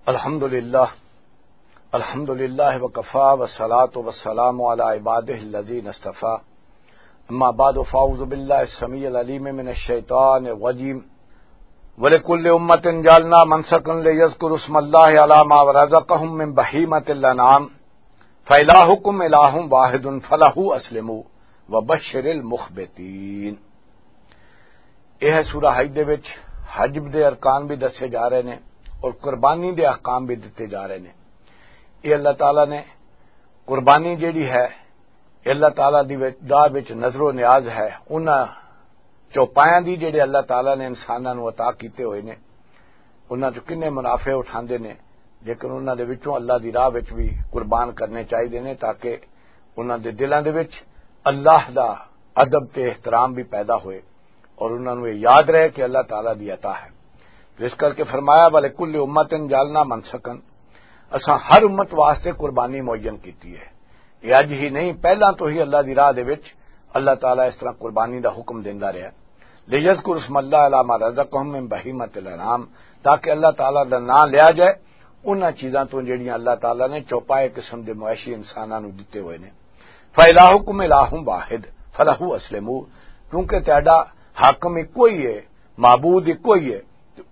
الحمد للہ وکفا والصلاۃ والسلام علی عبادہ الذین اصطفیٰ اما بعد فاعوذ باللہ السمیع العلیم من الشیطان الرجیم ولکل امۃ جعلنا منسکا لیذکروا اسم اللہ علی ما رزقہم من بہیمۃ الانعام فإلہکم الہ واحد فلہ اسلموا وبشر المخبتین۔ یہ ہے سورہ حج دے وچ حج دے ارکان بھی دسے جا رہے نے اور قربانی دے احکام بھی دیتے جا رہے ہیں۔ یہ اللہ تعالیٰ نے قربانی جیڑی ہے اللہ تعالیٰ دی گاہ وچ نظر و نیاز ہے انہاں چوپایاں دی جڑے اللہ تعالیٰ نے انساناں نوں عطا کیتے ہوئے نے انہاں چ کنے منافع اٹھاندے نے، لیکن انہاں دے وچوں اللہ دی راہ وچ بھی قربان کرنے چاہیے نے تاکہ انہاں دے دلاں دے وچ اللہ دا ادب تے احترام بھی پیدا ہوئے اور انہاں نوں یہ یاد رہے کہ اللہ تعالیٰ دی عطا ہے۔ تو اس کر کے فرمایا وَلِكُلِّ أُمَّةٍ جَعَلْنَا مَنسَكًا، اساں ہر امت واسطے قربانی معین کیتی ہے۔ یہ اج ہی نہیں، پہلا تو ہی اللہ دی راہ دے وچ اللہ تعالیٰ اس طرح قربانی دا حکم دیندا رہا لِيَذْكُرُوا اسْمَ اللَّهِ عَلَىٰ مَا رَزَقَهُم مِّن بَهِيمَةِ الْأَنْعَامِ، تاکہ اللہ تعالیٰ دا نام لیا جائے انہاں چیزاں تو جڑیاں اللہ تعالیٰ نے چوپائے قسم دے مویشی انساناں نوں دتے ہوئے نے۔ فَإِلَٰهُكُمْ إِلَٰهٌ وَاحِدٌ فَلَهُ أَسْلِمُوا، کیونکہ تہاڈا حاکم کوئی ہے، معبود کوئی ہے،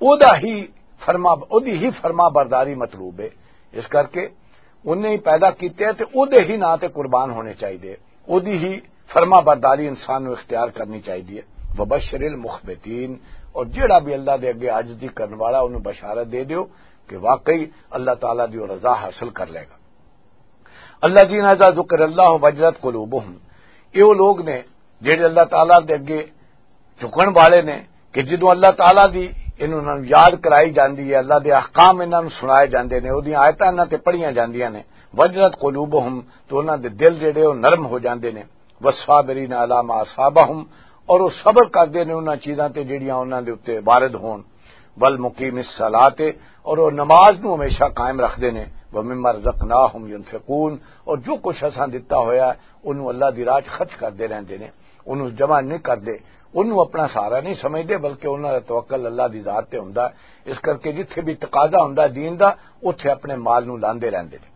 اودی ہی فرما برداری مطلوب ہے۔ اس کر کے انہیں ہی پیدا کیتے ہیں تے اودے ہی نا تے قربان ہونے چاہیے، اودی ہی فرما برداری انسان نو اختیار کرنی چاہیے۔ وبشر المخبتین، اور جیڑا بھی اللہ دے اگے عاجزی کرنے والا انہوں بشارت دے دیو کہ واقعی اللہ تعالیٰ دی رضا حاصل کر لے گا۔ الذین اذا ذکر اللہ وجلت قلوبہم، یہ وہ لوگ نے جیڑے اللہ تعالیٰ دے اگے جھکن والے نے کہ جدوں اللہ تعالیٰ دی انہوں نے یاد کرائی جاندی ہے، اللہ دے احکام انہاں نوں سنائے جاندے نے، اودی آیتاں انہاں تے پڑھیاں جاندیاں نے، وجلت قلوبہم، تو انہاں دے دل جڑے او نرم ہو جاندے نے، والصابرین علی ما اصابہم، اور وہ صبر کردے نے انہاں چیزاں تے جڑیاں انہاں دے اوتے وارد ہون، والمقیم الصلاۃ، اور وہ نماز نوں ہمیشہ قائم رکھدے نے، ومما رزقناہم ينفقون، اور جو کچھ اساں دتا ہویا ہے انہوں اللہ دی راہ خرچ کردے رہندے نے، انہوں جمع نہیں کردے، انہوں اپنا سہارا نہیں سمجھتے بلکہ انہوں کا توکل اللہ دی ذات تے ہوندا ہے۔ اس کر کے جتھے بھی تقاضا ہوندا ہے دین دا اوتھے اپنے مال نوں لاندے رہندے نے۔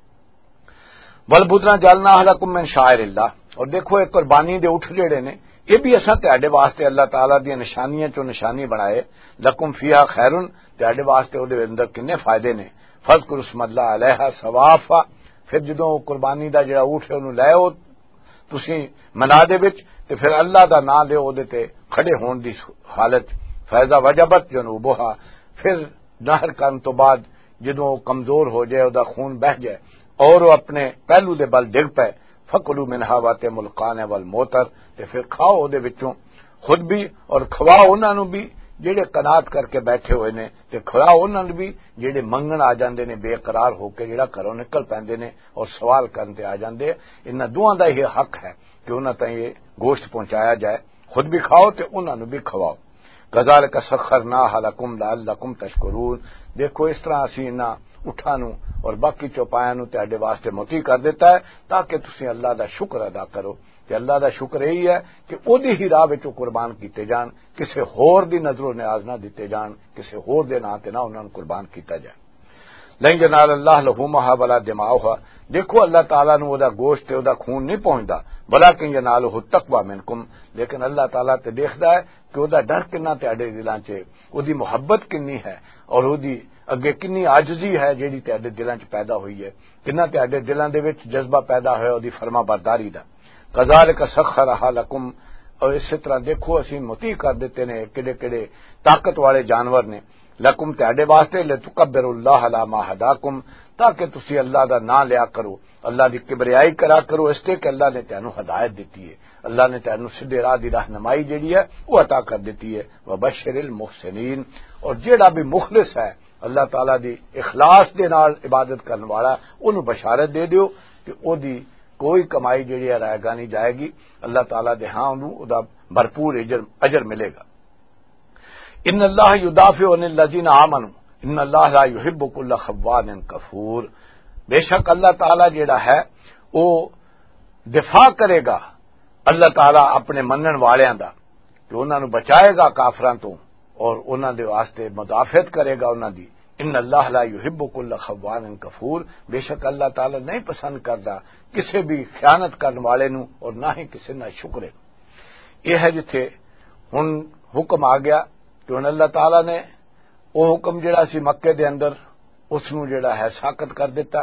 والبدن جعلناها لكم من شعائر اللہ، اور دیکھو ایک قربانی دے اٹھ جڑے نے یہ بھی اساں تہاڈے واسطے اللہ تعالیٰ دی نشانیاں چوں نشانی بنائے، لکم فیہا خیرن، تہاڈے واسطے اودے اندر کنے فائدے نے، فاذکروا اسم اللہ علیہا ثوافا، پھر جدوں قربانی دا جڑا اونٹ ہے انہوں لے تسی منا دے وچ تے پھر اللہ دا نام لے او دے تے کھڑے ہون دی حالت، فیضا وجبت جنوبہا، پھر نہر کرن تو بعد جدوں کمزور ہو جائے او دا خون بہ جائے اور وہ اپنے پہلو دے بل ڈگ پے، فکلوا منہا واتم القان والموتر، تے پھر کھاؤ او دے وچوں خود بھی اور کھواؤ انہاں نوں بھی جڑے قناعت کر کے بیٹھے ہوئے نے، تے کھلاؤ انہاں نوں بھی جڑے منگن آ جاندے نے بے قرار ہو کے، جڑا گھروں نکل پیندے نے اور سوال کرن تے آ جاندے، انہاں دوہاں دا یہ حق ہے کہ انہاں تائیں یہ گوشت پہنچایا جائے، خود بھی کھاؤ تے انہاں نوں بھی کھواؤ۔ کذالک سخرناھا لکم لعلکم تشکرون، دیکھو اس طرح اسی انہاں اٹھاں نوں اور باقی چوپایاں نوں تہاڈے واسطے متی کر دیتا ہے تاکہ تسی اللہ دا شکر ادا کرو۔ کہ اللہ دا شکر یہی ہے کہ اودی ہی راہ وچ قربان کیتے جان، کسے ہور دی نظر و نیاز نہ دتے جان، کسے ہور دے نام تے نہ انہاں نوں قربان کیتا جائے۔ لن ینال اللہ لحومھا ولا دماؤھا، دیکھو اللہ تعالیٰ نوں دا گوشت تے دا خون نہیں پہنچدا، ولکن ینالہ التقوی منکم، لیکن اللہ تعالیٰ تے دیکھدا ہے کہ دا ڈر کنا تہاڈے دلاں چ، دی محبت کنی ہے اور دی اگے کنی عاجزی ہے جیڑی تہاڈے دلاں چ پیدا ہوئی ہے، کنا تہاڈے دلاں دے وچ جذبہ پیدا ہویا دی فرما برداری دا۔ کذالک سخرھا لکم، اور اسی طرح دیکھو اسی متی کر دیتے نے کڑے کڑے طاقت والے جانور نے، لکم تہاڈے واسطے لتکبروا اللہ علی ما ہداکم، تاکہ تسی اللہ دا نام لیا کرو، اللہ دی کبریائی کرا کرو اس تے کہ اللہ نے تانوں ہدایت دیتی ہے، اللہ نے تانوں سیدھے راہ دی رہنمائی جیڑی ہے وہ عطا کر دیتی ہے۔ وبشر المحسنین، اور جیڑا بھی مخلص ہے اللہ تعالیٰ دی اخلاص دے نال عبادت کرنے والا انہوں بشارت دے دیو کہ او دی کوئی کمائی جیڑی ہے رائے گا نہیں جائے گی، اللہ تعالیٰ دے ہاں انہوں دا بھرپور اجر ملے گا۔ ان اللہ یدافع عن الذین آمنوا ان اللہ لا یحب کل خوان کفور، بے شک اللہ تعالیٰ جیڑا ہے وہ دفاع کرے گا اللہ تعالیٰ اپنے منن والیاں دا، کہ انہاں نوں بچائے گا کافراں تو اور انہاں دے واسطے مدافعت کرے گا انہاں دی، ان اللہ لا یحب کل خوان کفور، بے شک اللہ تعالی نہیں پسند کرتا کسی بھی خیانت کرنے والے نو اور نہ ہی کسی نہ شکرے. یہ ہے جتھے ہن حکم آ گیا کہ ہن اللہ تعالی نے وہ حکم جڑا سی مکے دے اندر اس نو جڑا ہے ساقط کر دیتا.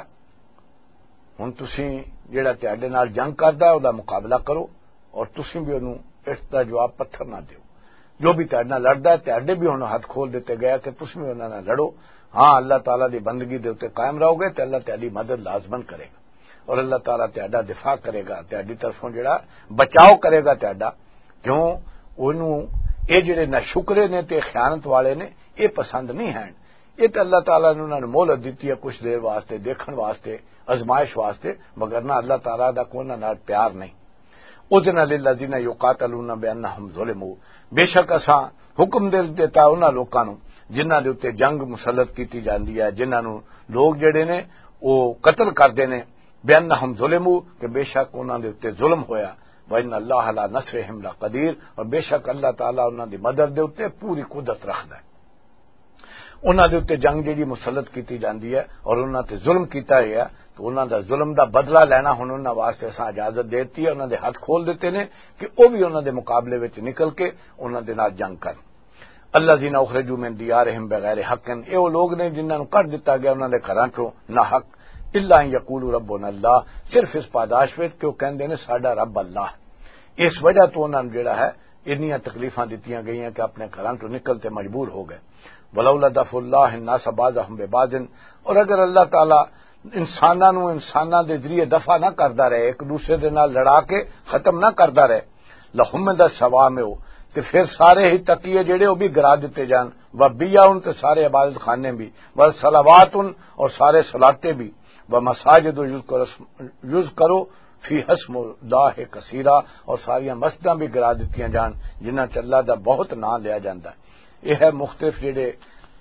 ہن تسی جڑا تہاڈے نال جنگ کردا ہے او مقابلہ کرو اور تسی بھی انہوں اس دا جواب پتھر نہ دیو. جو بھی تہاڈے نال لڑدا ہے تہاڈے بھی انہوں ہاتھ کھول دیتے گیا کہ تسی بھی انہاں نال لڑو. ہاں اللہ تعالیٰ دی بندگی دے اوتے قائم رہو گے تے اللہ تہاڈی مدد لازمن کرے گا اور اللہ تعالیٰ تہاڈا دفاع کرے گا، تہاڈی طرفوں جڑا بچاؤ کرے گا تہاڈا. کیوں انہوں اے جڑے نہ شکرے نے تے خیانت والے نے اے پسند نہیں ہیں. یہ تے اللہ تعالیٰ نے انہوں نے مہلت دیتی ہے کچھ دیر واسطے، دیکھن واسطے، آزمائش واسطے، مگر نہ اللہ تعالیٰ دا کوئی نال پیار نہیں. اذن للذین یقاتلون بانہم ظلموا، بے شک اساں حکم دے دیتا انہاں لوکاں نوں جنہاں دے اوتے جنگ مسلط کیتی جاندی ہے، جنہاں نوں لوگ جڑے نے او قتل کردے نے، بانہم ظلموا کہ بے شک انہاں دے اوتے ظلم ہویا. وان اللہ علی نصرہم لقدیر، اور بے شک اللہ تعالیٰ انہاں دی مدد دے اوتے پوری قدرت رکھدا ہے. انہاں دے اوتے جنگ جڑی مسلط کیتی جاندی ہے اور انہاں تے ظلم کیتا ہے تو انہاں دا ظلم دا بدلہ لینا ہن انہاں واسطے اساں اجازت دیتی ہے. انہاں دے ہاتھ کھول دیتے نے کہ او بھی انہاں دے مقابلے وچ نکل کے انہاں دے نال جنگ کرن. الذین اخرجوا من دیارہم بغیر حق، اے وہ لوگ نے جنہاں نوں کڈ دتا گیا انہاں دے گھراں چوں نہ حق. الا ان یقولوا ربنا اللہ، صرف اس پاداش وچ کہ وہ کہندے نے ساڈا رب اللہ. اس وجہ تو انہاں نوں جڑا ہے انیاں تکلیفاں دتیاں گئیاں کہ اپنے گھراں چوں نکلتے مجبور ہو گئے. ولولا دفع اللہ الناس بعضهم ببعض، اور اگر اللہ تعالی انساناں دے ذریعے دفع نہ کردا رہے، ایک دوسرے دے نال لڑا کے ختم نہ کردا رہے، لحمد الصوامع، تے پھر سارے ہی تقیے جڑے وہ بھی گرا دیتے جان، وبیع تے سارے عبادت خانے بھی، وصلوات اور سارے صلاتیں بھی، ومساجد یذکروا فی اسم اللہ کثیرا، اور ساریاں مسجداں بھی گرا دتیاں جان جنہاں چ اللہ دا بہت نام لیا جاندا ہے. یہ ہے مختلف جڑے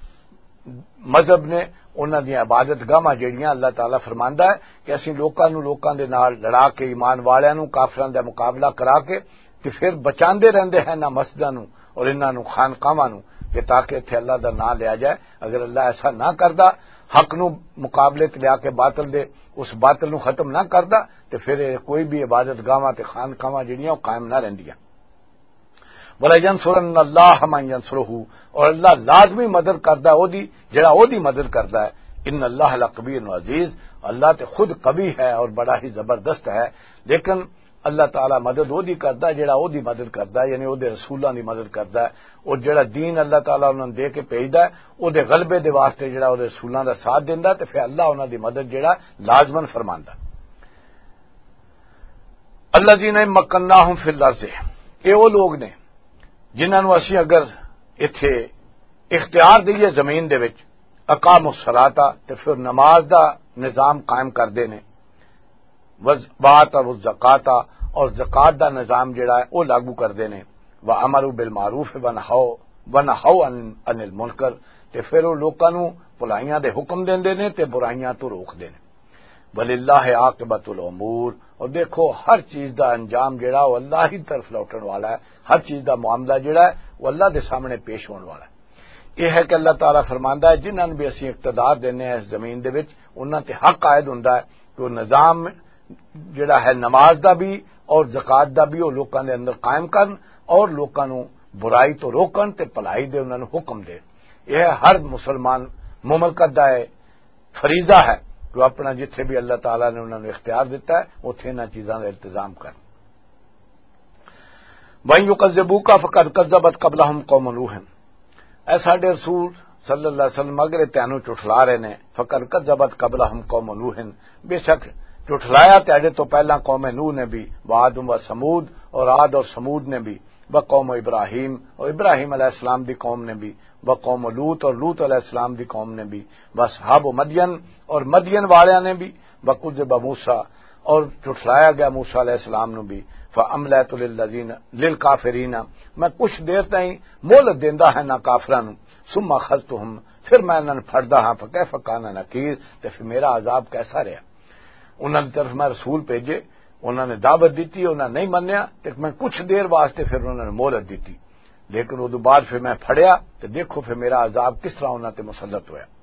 مذہب نے انہاں دی عبادت گاہاں جڑیاں اللہ تعالیٰ فرماندا ہے کہ اسی لوکاں دے نال لڑا کے ایمان والیاں نوں کافراں دا مقابلہ کرا کے تے پھر بچاندے رہندے ہیں نہ مسجداں نوں اور انہاں نوں خانقاہاں نوں کہ تاکہ ایتھے اللہ دا نام لیا جائے. اگر اللہ ایسا نہ کردا، حق نوں مقابلے تے لیا کے باطل دے اس باطل نوں ختم نہ کردا تے پھر کوئی بھی عبادت گاہاں تے خانقاہاں جڑیاں وہ قائم نہ رہندیاں. وَلَيَنْصُرَنَّ اللَّهَ مَن يَنْصُرُهُ، اور اللہ لازمی مدد کردا ہے اودی جڑا اودی مدد کردا ہے. ان اللہ لقوی عزیز، اللہ تے خود قوی ہے اور بڑا ہی زبردست ہے. لیکن اللہ تعالی مدد اودی کردا ہے جڑا اودی مدد کردا ہے، یعنی اودے رسولاں دی مدد کردا ہے. اور جڑا دین اللہ تعالی انہاں دے کے بھیجدا ہے اودے غلبے دے واسطے جڑا اودے رسولاں دا ساتھ دیندا تے پھر اللہ انہاں دی مدد جڑا لازمن فرماندا. الذین مکناہم فی الارض، اے وہ لوگ نے جنہاں نوں اسی اگر ایتھے اختیار دئیے زمین دے وچ، اقاموا الصلاۃ تے پھر نماز دا نظام قائم کردے نے، وآتوا الزکاۃ اور زکات دا نظام جڑا ہے وہ لاگو کردے نے، وامروا بالمعروف ونہوا عن المنکر تے پھر وہ لوکاں نوں بھلائیاں دے حکم دیندے نے تے برائیاں تو روکدے نے. وللہ عاقبۃ الامور، اور دیکھو ہر چیز دا انجام جڑا وہ اللہ ہی طرف لوٹن والا ہے، ہر چیز دا معاملہ جڑا ہے وہ اللہ دے سامنے پیش ہون والا ہے. یہ ہے کہ اللہ تعالیٰ فرماندا ہے جنہاں بھی اسی اقتدار دینے ہیں اس زمین دے وچ انہاں تے حق عائد ہوندا ہے کہ وہ نظام جڑا ہے نماز دا بھی اور زکات دا بھی وہ لوکاں دے اندر قائم کرن اور لوکاں نوں برائی تو روکن تے بھلائی دے انہاں نوں حکم دے. یہ ہر مسلمان مملکت دا فریضہ ہے کہ اپنا جتھے بھی اللہ تعالیٰ نے انہوں نے اختیار دیتا ہے اتنے انہاں چیزاں کا انتظام کریں. وَإِن يُكَذِّبُوكَ فَقَدْ كَذَّبَتْ قَبْلَهُمْ قَوْمُ نُوحٍ، اے ساڈے رسول صلی اللہ علیہ وسلم اگر تینوں چٹھلا رہے نے، فَقَدْ كَذَّبَتْ قَبْلَهُمْ قَوْمُ نُوحٍ، بے شک چٹھلایا تیرے تو پہلا قوم نوح نے بھی، وعاد و سمود اور عاد اور سمود نے بھی، وقوم ابراہیم اور ابراہیم علیہ السلام دی قوم نے بھی، وقوم لوط اور لوط علیہ السلام دی قوم نے بھی، واصحاب مدین اور مدین والیاں نے بھی، وکذب موسیٰ اور چٹھلایا گیا موسیٰ علیہ السلام نو بھی. فَأَمْلَيْتُ لِلْكَافِرِينَ، میں کچھ دیر تائیں مہلت دیندا ہے نا کافراں نو، ثم اخذتهم، پھر میں انہاں نوں پھڑدا ہاں، فکیف کان نکیر، تے پھر میرا عذاب کیسا رہا. انہاں دی طرف میں رسول بھیجے، انہوں نے دعوت دیتی، انہوں نے نہیں منیا، تے میں کچھ دیر واسطے پھر انہوں نے مہلت دیتی، لیکن وہ بعد پھر میں پھڑیا تو دیکھو پھر میرا عذاب کس طرح انہوں تے مسلط ہوا.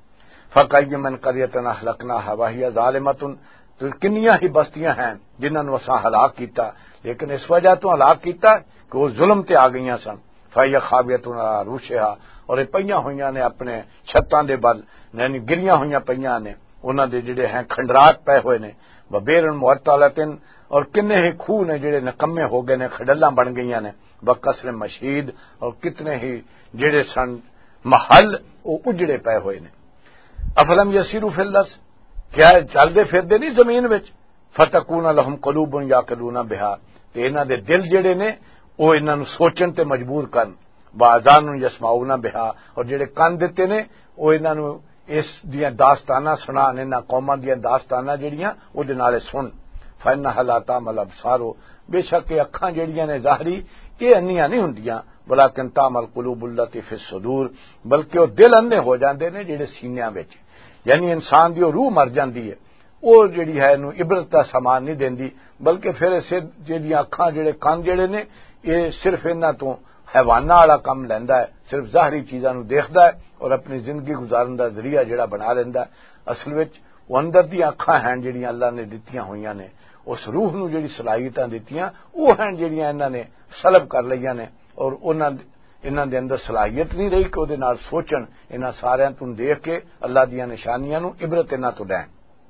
فَكَأَيٍّ مِّن قَرْيَةٍ أَهْلَكْنَاهَا وَهِيَ ظَالِمَةٌ، تو کنیاں ہی بستیاں ہیں جنہاں نوں اساں ہلاک کیتا، لیکن اس وجہ تو ہلاک کیتا کہ وہ ظلم تے آ گئیاں سن۔ فَهِيَ خَاوِيَةٌ عَلَىٰ عُرُوشِهَا، اور یہ پئیاں ہوئیاں نے اپنے چھتاں دے بل، یعنی گریاں ہوئیاں پئیاں نے، انہاں دے جڑے ہیں کھنڈرات پے ہوئے نے، وَبِئْرٍ مُعَطَّلَةٍ، اور کنے ہی کھوہ نے جڑے نکمے ہو گئے نے، کھڈلاں بن گئیاں نے، وَقَصْرٍ مَشِيدٍ، اور کتنے ہی جڑے سن محل وہ اجڑے پے ہوئے نے۔ افلم یسیروا فی الارض، کیا چلدے پھردے نہیں زمین وچ، فتکون لہم قلوب یعقلون بہا، تے انہاں دے دل جڑے نے وہ انہاں نوں سوچن تے مجبور کرن، واذان یسمعون بہا، اور جڑے کان دتے نے وہ انہاں نوں اس دیاں داستاناں سنان، انہاں قوماں دیاں داستاناں جڑیاں او دے نالے سن۔ فإنها لا تعمى الأبصار، بے شک یہ اکھاں جڑیاں نے ظاہری یہ انیاں نہیں ہوندیاں، ولکن تعمى القلوب التي في الصدور، بلکہ وہ دل اندھے ہو جاندے نے جڑے سینیاں وچ، یعنی انسان دی روح مر جاندی ہے، وہ جڑی ہے نو عبرت دا سامان نہیں دیندی، بلکہ پھر اسے جڑیاں اکھاں جڑے کان جڑے نے یہ صرف انہاں تو حیواناں والا کم لیندا ہے، صرف ظاہری چیزاں نو دیکھدا ہے اور اپنی زندگی گزارن دا ذریعہ جڑا بنا لیندا ہے۔ اصل وچ وہ اندر دی اکھاں ہیں جڑیاں اللہ نے دتیاں ہوئیاں نے، اس روح نو جڑی صلاحیتاں دتیاں وہ ہیں جڑیاں انہاں نے سلب کر لئیاں نے، اور انہاں دے اندر صلاحیت نہیں رہی کہ دے نال سوچن، انہاں ساریاں تو دیکھ کے اللہ دیاں نشانیاں نو عبرت انہاں تو لین۔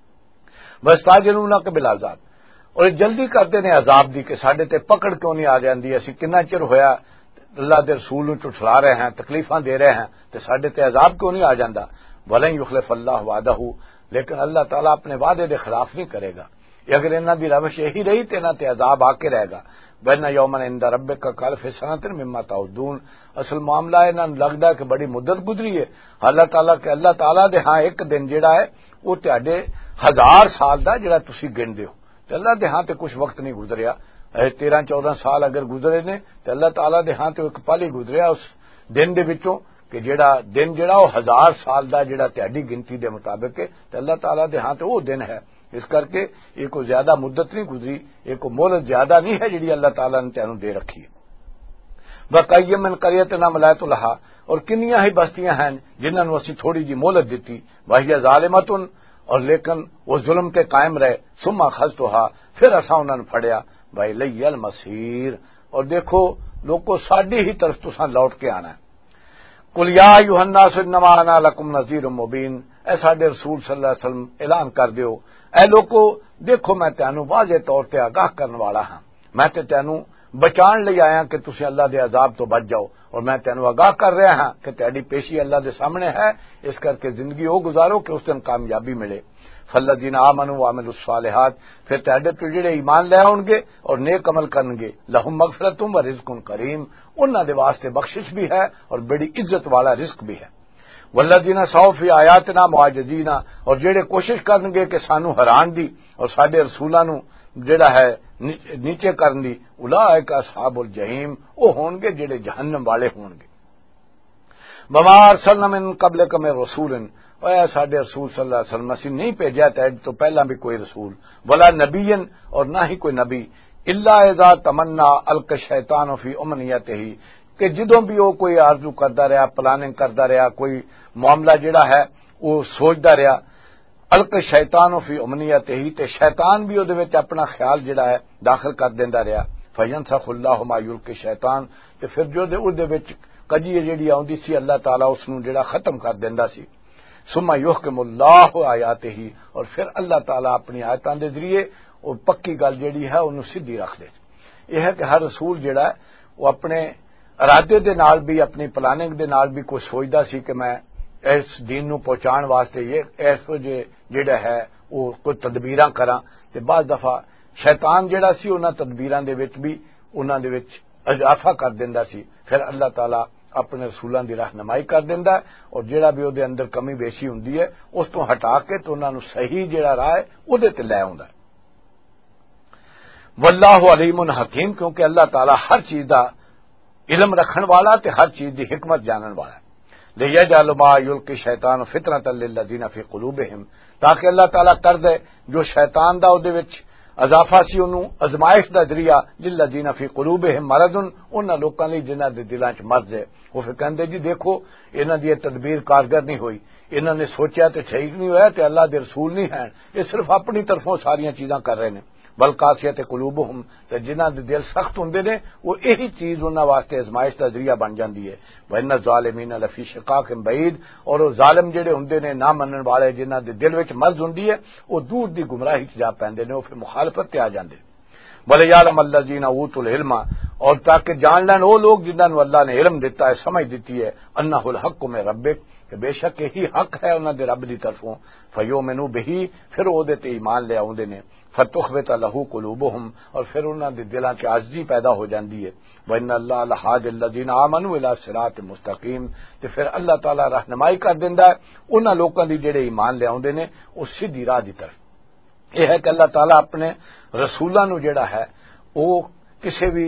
وَاسْتَعْجِلُونَکَ بِالْعَذَابِ، اور جلدی کرتے نے عذاب دی کہ ساڈے تے پکڑ کیوں نہیں آ جاندی، اسی کنا چر ہویا اللہ دے رسول نو چٹھلا رہے ہیں، تکلیفاں دے رہے ہیں، تے ساڈے تے عذاب کیوں نہیں آ جاندا۔ وَلَن يُخْلِفَ اللَّهُ وَعْدَهُ، لیکن اللہ تعالیٰ اپنے وعدے دے خلاف نہیں کرے گا، اگر انہاں دی روش یہی رہی تے انہاں تے عذاب آ کے رہے گا۔ وَإِنَّ يَوْمًا عِندَ رَبِّكَ كَأَلْفِ سَنَةٍ مِّمَّا تَعُدُّونَ، اصل معاملہ انہاں نوں لگدا ہے کہ بڑی مدت گزری ہے، اللہ تعالیٰ دے ہاں ایک دن جڑا ہے وہ تہاڈے 1000 سال دا جڑا تسی گندے ہو، تے اللہ دے ہاں تے کچھ وقت نہیں گزریا، 13-14 سال اگر گزرے نے تے اللہ تعالیٰ دے ہاں تے ایک پل ہی گزریا اس دن دے وچوں، کہ جڑا دن جڑا وہ 1000 سال دا جڑا تہاڈی گنتی دے مطابق ہے تے اللہ تعالیٰ دے ہاں تے وہ دن ہے، اس کر کے یہ کوئی زیادہ مدت نہیں گزری، یہ کوئی مہلت زیادہ نہیں ہے جڑی اللہ تعالیٰ نے تینوں دے رکھی ہے۔ وَكَأَيٍّ مِّن قَرْيَةٍ أَمْلَيْتُ لَهَا، اور کنیاں ہی بستیاں ہیں جنہاں نوں اسی تھوڑی جی مہلت دتی، وَهِيَ ظَالِمَةٌ، اور لیکن وہ ظلم تے قائم رہے، ثُمَّ أَخَذْتُهَا، پھر اساں انہاں نوں پھڑیا، وَإِلَيَّ الْمَصِيرُ، اور دیکھو لوگوں ساڈی ہی طرف تساں لوٹ کے آنا ہے۔ قُلْ يَا أَيُّهَا النَّاسُ إِنَّمَا أَنَا لَكُمْ نَذِيرٌ مُّبِينٌ، اے ساڈے رسول صلی اللہ علیہ وسلم اعلان کر دیو، اے لوگو دیکھو میں تینوں واضح طور تے آگاہ کرنے والا ہاں، میں تے تینوں بچان لئی آیا کہ تسی اللہ دے عذاب تو بچ جاؤ، اور میں تینوں آگاہ کر رہا ہاں کہ تیری پیشی اللہ دے سامنے ہے، اس کر کے زندگی وہ گزارو کہ اس دن کامیابی ملے۔ فالذین آمنوا وعملوا الصالحات، پھر تہاڈے تو جڑے ایمان لے آؤ گے اور نیک عمل کرن گے، لہم مغفرۃ و رزق کریم، انہاں دے واسطے بخشش بھی ہے اور بڑی عزت والا رزق بھی ہے۔ والذین سعوا فی آیاتنا معاجزین، اور جڑے کوشش کرن گے کہ سانو حیران دی اور ساڈے رسولاں نو جڑا ہے نیچے کرن دی، اولئک اصحاب الجحیم، او ہون گے جڑے جہنم والے ہون گے۔ وما ارسلنا من قبلک من رسول، اے ساڈے رسول صلی اللہ علیہ وسلم اسی نہیں بھیجا تو پہلا بھی کوئی رسول، ولا نبی، اور نہ ہی کوئی نبی، الا اذا تمنا القى الشیطان فی امنیتہ، کہ جدوں بھی وہ کوئی آرزو کردا رہا، پلاننگ کردا رہا، کوئی معاملہ جڑا ہے وہ سوچدا رہا، القى الشیطان فی امنیتہ، تے شیطان بھی اودے وچ اپنا خیال جڑا ہے داخل کر دیندا رہا، فینسخ اللہ ما یلقی الشیطان، تے پھر جو دے وچ کجی جڑی آوندی سی اللہ تعالیٰ اس نوں جڑا ختم کر دیندا سی۔ ثم یحکم اللہ آیاتہ، اور پھر اللہ تعالیٰ اپنی آیاتاں دے ذریعے وہ پکی گل جڑی ہے انہوں سیدھی رکھ دے۔ یہ ہے کہ ہر رسول جڑا ہے وہ اپنے ارادے دے نال بھی، اپنی پلاننگ دے نال بھی کوئی سوچدا سی کہ میں اس دین نو پہنچان واسطے یہ ایسو جڑا ہے وہ کوئی تدبیراں کراں، تے بعض دفعہ شیطان جڑا سی انہاں تدبیراں دے وچ بھی انہاں دے وچ اضافہ کر دیندا سی، پھر اللہ تعالیٰ اپنے رسولاں دی رہنمائی کر دیندا ہے، اور جڑا بھی اودے اندر کمی بیشی ہوندی ہے اس تو ہٹا کے تو انہاں نوں صحیح جڑا راہ ہے اودے تے لے آوندا ہے۔ واللہ علیم حکیم، کیونکہ اللہ تعالیٰ ہر چیز دا علم رکھن والا تے ہر چیز دی حکمت جانن والا ہے۔ لیجعل ما یلقی الشیطان فتنۃ للذین فی قلوبہم، تاکہ اللہ تعالیٰ کر دے جو شیطان دا اودے وچ اضافہ سی انہوں ازمائش دا ذریعہ للذین فی قلوبہم مرض انہاں لوکاں لئی جنہاں دے دلاں چ مرض ہے وہ پھر کہندے جی دیکھو انہاں دی تدبیر کارگر نہیں ہوئی انہاں نے سوچیا تے ٹھیک نہیں ہویا تے اللہ دے رسول نہیں ہیں یہ صرف اپنی طرفوں ساریاں چیزاں کر رہے ہیں بل قاسیت قلوبہم تے جنہاں دے دل سخت ہوندے نے وہ یہی چیز انہاں واسطے ازمائش دا ذریعہ بن جاندی ہے وَإِنَّ الظَّالِمِينَ لَفِي شِقَاقٍ بَعِيدٍ اور وہ ظالم جڑے ہوندے نے نہ منن والے جنہاں دے دل وچ مرض ہوندی ہے وہ دور دی گمراہی چ جا پیندے نے وہ پھر مخالفت تے آ جاندے وَلِيَعْلَمَ الَّذِينَ أُوتُوا الْعِلْمَ اور تاکہ جان لین وہ لوگ جنہاں نو اللہ نے علم دیتا ہے سمجھ دیتی ہے انہ الحق من ربک کہ بے شک یہی حق ہے انہاں دے رب دی طرفوں فیؤمنوا بہ پھر او دے تے ایمان لے اوندے نے فتخبت له قلوبهم اور پھر انہاں دے دلاں چ عاجزی پیدا ہو جاندی ہے وان اللہ لہادی الذین آمنوا الی صراط مستقیم تے پھر اللہ تعالی رہنمائی کر دیندا ہے انہاں لوکاں دی جڑے ایمان لے اوندے نے اس سیدھی راہ دی طرف یہ ہے کہ اللہ تعالیٰ اپنے رسولاں نو جڑا ہے وہ کسی بھی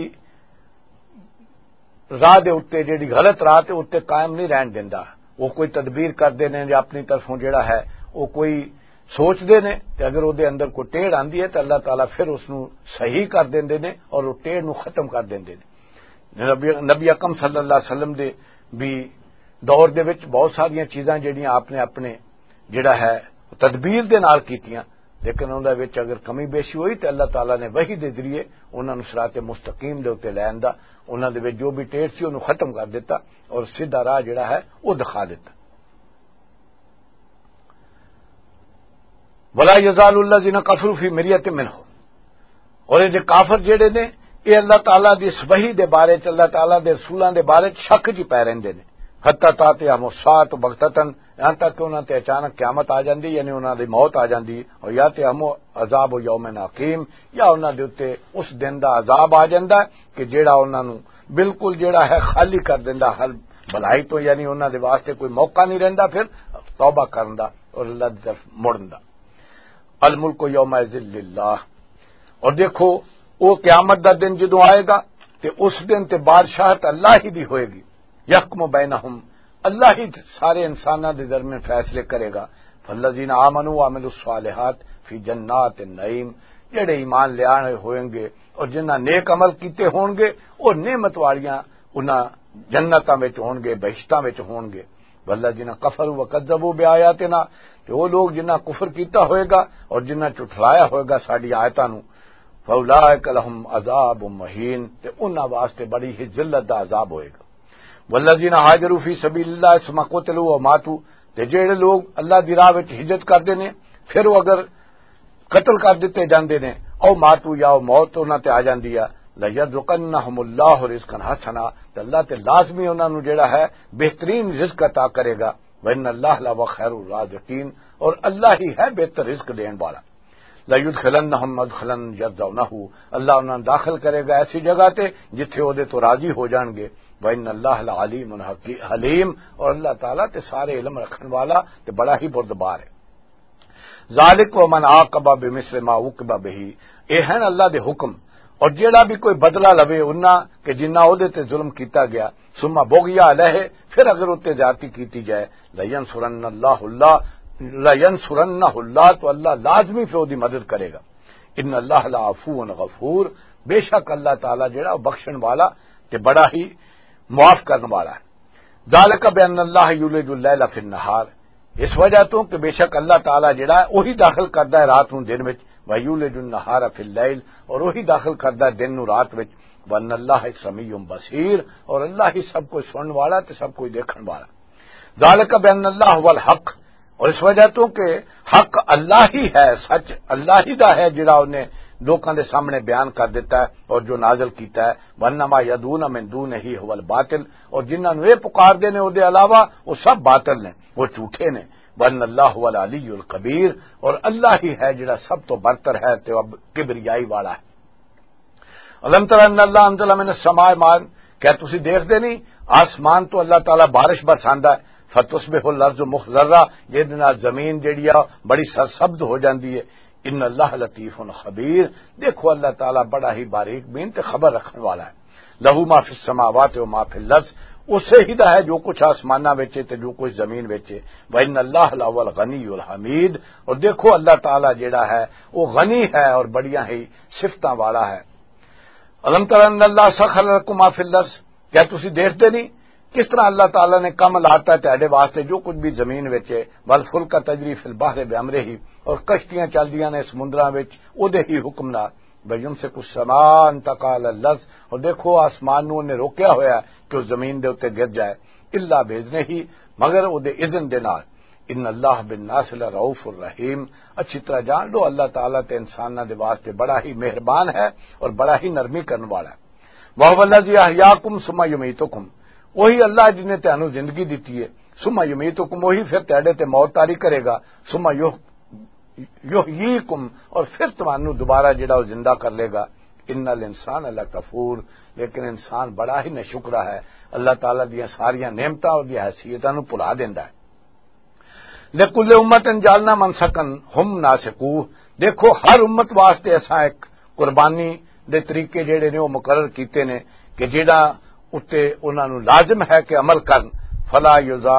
راہ دے اتے جڑی غلط راہ تے اتے قائم نہیں رہن دیندا وہ کوئی تدبیر کردے نے یا اپنی طرفوں جڑا ہے وہ کوئی سوچ دے نے کہ اگر وہ دے اندر کوئی ٹیڑھ آندی ہے تو اللہ تعالیٰ پھر اس نو صحیح کر دیندے نے اور وہ ٹیڑھ نو ختم کر دیندے نے نبی اکرم صلی اللہ علیہ وسلم دے بھی دور دے وچ بہت ساری چیزاں جڑیاں آپ نے اپنے جڑا ہے تدبیر دے نال کیتیاں لیکن انہاں وچ اگر کمی بیشی ہوئی تو اللہ تعالیٰ نے وحی دے ذریعے انہاں نو صراط مستقیم دے اوتے لے آندا انہاں دے وچ جو بھی ٹیڑھ سی اونوں ختم کر دیتا اور سیدھا راہ جڑا ہے وہ دکھا دیتا ولا یزال الذین کفروا فی مریۃ منہ اور یہ کافر جڑے نے یہ اللہ تعالیٰ دی اس وحی دے بارے چ اللہ تعالیٰ دے رسولاں دے بارے شک جی پے رہندے نے حتی تاتہم الساعۃ بغتۃ یہاں تک کہ انہاں تے اچانک قیامت آ جاندی یعنی انہاں دی موت آ جاندی اور یا تے ہم عذاب یوم عقیم یا انہاں دے اوتے اس دن دا عذاب آ جاندا ہے کہ جیڑا انہاں نو بالکل جیڑا ہے خالی کر دیندا ہر بھلائی تو یعنی انہاں دے واسطے کوئی موقع نہیں رہندا پھر توبہ کرن دا اور اللہ دی طرف مڑن دا الملک یومئذ للہ اور دیکھو وہ قیامت دا دن جدوں آئے گا تے اس دن تے بادشاہت اللہ ہی دی ہوئے گی یحکم بینہم اللہ ہی سارے انساناں دے درمیان فیصلے کرے گا فالذین آمنوا وعملوا الصالحات فی جنات النعیم جڑے ایمان لے آنے ہوئیں گے اور جنہاں نیک عمل کیتے ہون گے اور نعمت والیاں انہاں جنتاں وچ ہون گے بہشتاں وچ ہون گے والذین کفروا وکذبوا بآیاتنا کہ وہ لوگ جنہاں کفر کیتا ہوئے گا اور جنہاں جھٹلایا ہوئے گا ساڈی آیتاں نو فاولئک لہم عذاب مہین تے انہاں واسطے بڑی ہی ذلت دا عذاب ہوئے گا والذین ہاجروا فی سبیل اللہ ثم قتلوا وماتوا تے جڑے لوگ اللہ دی راہ وچ ہجرت کردے نے پھر وہ اگر قتل کر دتے جاندے نے او ماتوا یا موت انہاں تے آ جاندی ہے لیرزقنہم اللہ رزقا حسنا تے اللہ تے لازمی انہاں نو جڑا ہے بہترین رزق عطا کرے گا وان اللہ لہو خیر الرازقین اور اللہ ہی ہے بہتر رزق دین والا لیدخلنہم مدخلا یرضونہ اللہ انہاں داخل کرے گا ایسی جگہ تے جتھے او دے تو راضی ہو جان گے وان اللہ لعلیم حلیم اور اللہ تعالیٰ تے سارے علم رکھن والا تے بڑا ہی بردبار ہے ذالک ومن عاقب بمثل ما عوقب به اے ہیں اللہ دے حکم اور جیڑا بھی کوئی بدلہ لوے انہاں کہ جنہ او دے تے ظلم کیتا گیا ثم بغیا علیہ پھر اگر اتے زیادتی کیتی جائے لینصرن اللہ تو اللہ لازمی پھر دی مدد کرے گا ان اللہ لعفو غفور بے شک اللہ تعالیٰ جیڑا بخشن والا تے بڑا ہی معاف کرنے والا ہے ذالک بان اللہ یولج اللیل فی النہار اس وجہ تو کہ بے شک اللہ تعالیٰ جڑا ہے وہی داخل کردا ہے رات نو دن وچ ویولج النہار فی اللیل اور وہی داخل کردا ہے دن نو رات وچ وان اللہ سمیع بصیر اور اللہ ہی سب کو سنن والا تے سب کو دیکھن والا ذالک بان اللہ هو الحق اور اس وجہ تو کہ حق اللہ ہی ہے سچ اللہ ہی دا ہے جڑا انہیں لوکاں دے سامنے بیان کر دیتا ہے اور جو نازل کیتا ہے وانما یدون من دونہ هو الباطل اور جنہاں نو اے پکار دے نے او دے علاوہ وہ سب باطل نے وہ جھوٹے نے وان اللہ هو العلی الکبیر اور اللہ ہی ہے جڑا سب تو برتر ہے تے کبریائی والا ہے علم تر ان اللہ انزل من السماء ماء کیا تسی دیکھدے نہیں آسمان تو اللہ تعالیٰ بارش برساندا ہے فتصبح الارض مخضرہ جہدے نال زمین جڑی ہے بڑی سرسبز ہو جاندی ہے ان اللہ لطیف خبیر دیکھو اللہ تعالیٰ بڑا ہی باریک بین تے خبر رکھنے والا ہے لہو ما فی السماوات و ما فی الارض اسے ہی دا ہے جو کچھ آسمانہ وچے تے جو کچھ زمین وچے وَإِنَّ اللَّهَ لَهُوَ الْغَنِيُّ الْحَمِيدُ اور دیکھو اللہ تعالی جیڑا ہے وہ غنی ہے اور بڑیاں ہی صفتاں والا ہے الم تر ان اللہ سخر لکم ما فی الارض کیا تسی دیکھتے نہیں کس طرح اللہ تعالی نے کم لاتا ہے تہاڈے واسطے جو کچھ بھی زمین وچ ہے والفلک تجری فی البحر بامرہ اور کشتیاں چلدیاں نے سمندراں وچ اودے ہی حکم نال بیم سے کچھ سمان تقال اللز اور دیکھو آسمان نو نے روکیا ہوا ہے کہ وہ زمین دے اوتے گر جائے الا بھیجنے ہی مگر او دے اذن دے نال ان اللہ بالناس لرؤوف الرحیم اچھی طرح جان لو اللہ تعالیٰ تے انساناں دے واسطے بڑا ہی مہربان ہے اور بڑا ہی نرمی کرنے والا ہے وَهُوَ الَّذِي أَحْيَاكُمْ ثُمَّ يُمِيتُكُمْ وہی اللہ جس نے تانوں زندگی دیتی ہے ثم یمیتکم وہی پھر تہاڈے تے موت طاری کرے گا ثم یحییکم اور پھر تمہانوں دوبارہ جڑا وہ زندہ کر لے گا ان الانسان لکفور لیکن انسان بڑا ہی ناشکرا ہے اللہ تعالیٰ دیاں ساریاں نعمتاں اور دی حیثیتاں نو بھلا دیندا ہے لکل امت جعلنا منسکن ہم ناسکوہ دیکھو ہر امت واسطے ایسا ایک قربانی دے طریقے جڑے نے وہ مقرر کیتے نے کہ جڑا اتے انہاں نو لازم ہے کہ عمل کرن فلا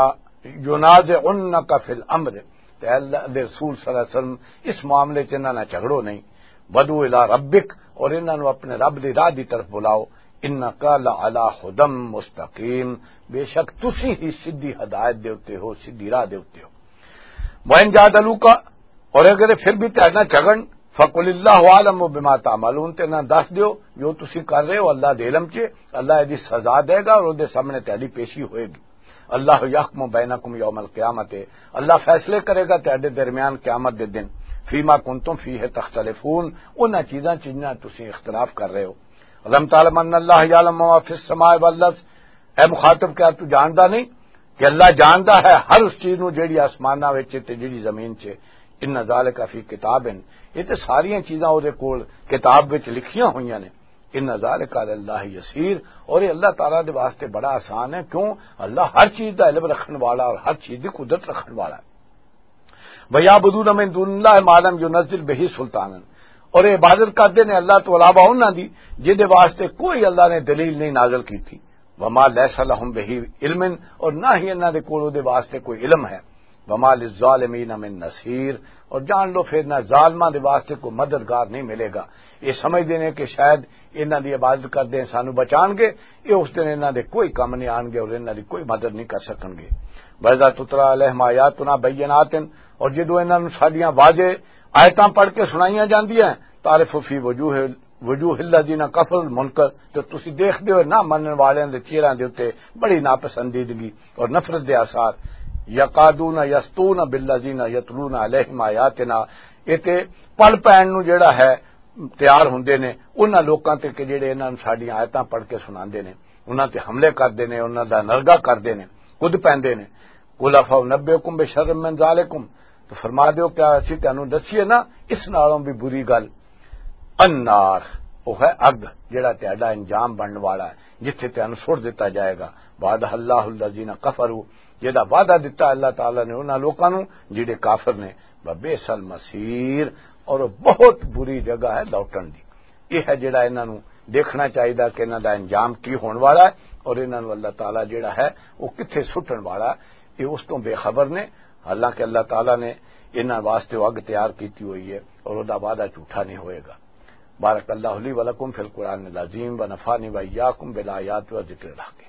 ینازعنک فی الامر تے اللہ دے رسول صلی اللہ علیہ وسلم اس معاملے چ انہاں نہ جھگڑو نہیں ودو الی ربک اور انہاں نو اپنے رب دی راہ دی طرف بلاؤ انک لعلی ھدی مستقیم بے شک تسی ہی سیدھی ہدایت دے اوتے ہو سیدھی راہ دے اوتے ہو وَإِن جَادَلُوكَ اور اگر پھر بھی تہاڈا جھگڑن فَقُلِ اللَّهُ أَعْلَمُ بِمَا تَعْمَلُونَ تے نہ دس دیو جو تسی کر رہے ہو اللہ دے علم چ اللہ دی سزا دے گا اور دے سامنے تہاڈی پیشی ہوئے گی اللہ یحکم بینکم یوم القیامت اللہ فیصلے کرے گا تہاڈے درمیان قیامت دے دن فیما کنتم فیہ تختلفون انہاں چیزاں جنہاں تسی اختلاف کر رہے ہو علم تعلم ان اللہ یعلم ما فی السماء والارض اے مخاطب کیا تو جاندا نہیں کہ اللہ جاندا ہے ہر اس چیز نو جیڑی آسماناں وچ تے جیڑی زمین چ ان ذالک فی کتابن یہ تے ساریاں چیزاں او دے کول کتاب وچ لکھیاں ہوئیاں نے ان ذالک علی اللہ یسیر اور یہ اللہ تعالیٰ دے واسطے بڑا آسان ہے کیوں اللہ ہر چیز دا علم رکھنے والا اور ہر چیز دی قدرت رکھنے والا ہے وَيَعْبُدُونَ مِن دُونِ اللَّهِ مَا لَمْ يُنَزِّلْ بِهِ سُلْطَانًا اور عبادت کرتے نے اللہ تو علاوہ انہاں دی جے واسطے کوئی اللہ نے دلیل نہیں نازل کی تھی وما لیس لہم بہ علم اور نہ ہی انہاں دے کول دے واسطے کوئی علم ہے وما للظالمین من نصیر اور جان لو پھر نہ ظالماں دے واسطے کوئی مددگار نہیں ملے گا یہ سمجھدے نے کہ شاید انہاں دی عبادت کردے سانو بچان گے یہ اس دن انہاں دے کوئی کم نہیں آن گے اور انہاں دی کوئی مدد نہیں کر سکن گے وَإِذَا تُتْلَىٰ عَلَيْهِمْ آيَاتُنَا بَيِّنَاتٍ اور جدوں انہاں نوں ساڈیاں واضح آیتاں پڑھ کے سنائیاں جاندیاں تعرف فی وجوہ الذین کفروا المنکر تو تسی دیکھدے ہو نہ منن والےاں دے چہریاں دے اوتے بڑی ناپسندیدگی اور نفرت دے آثار یقادون یسطون بالذین یتلون علیہم آیاتنا اتے پل پین نو جڑا ہے تیار ہوندے نے انہاں لوکاں تے کہ جڑے انہاں ساڈیاں آیتاں پڑھ کے سناندے نے انہاں تے حملے کردے نے انہاں دا نرگا کردے نے خود پیندے نے قل افنبئکم بشر من ذالکم تو فرما دیو کیا اسی تانوں دسیے نا اس نالوں بھی بری گل النار وہ ہے اگ جڑا تہاڈا انجام بننے والا ہے جتھے تانوں سٹ دیتا جائے گا بعد اللہ الذین کفروا جدا وعدہ دیتا اللہ تعالی نے انہاں لوکاں نوں جڑے کافر نے بئس المصیر اور بہت بری جگہ ہے لوٹن دی یہ ہے جڑا انہاں نوں دیکھنا چاہیے کہ انہاں دا انجام کی ہون والا ہے اور انہاں نوں اللہ تعالی جڑا ہے وہ کتھے سٹن والا یہ اس تو بے خبر نے حالانکہ اللہ تعالی نے انہاں واسطے اگ تیار کیتی ہوئی ہے اور وہ دا وعدہ جھوٹا نہیں ہوئے گا بارک اللہ لی ولکم فی القرآن العظیم ونفعنی وإیاکم بالآیات و ذکر الحکیم